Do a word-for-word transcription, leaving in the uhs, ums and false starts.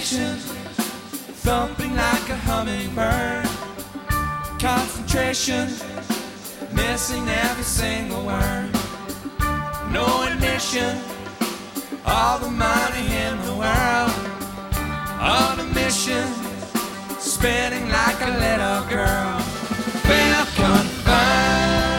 imagination, thumping like a hummingbird. Concentration, missing every single word. No admission, all the money in the world. On a mission, spinning like a little girl.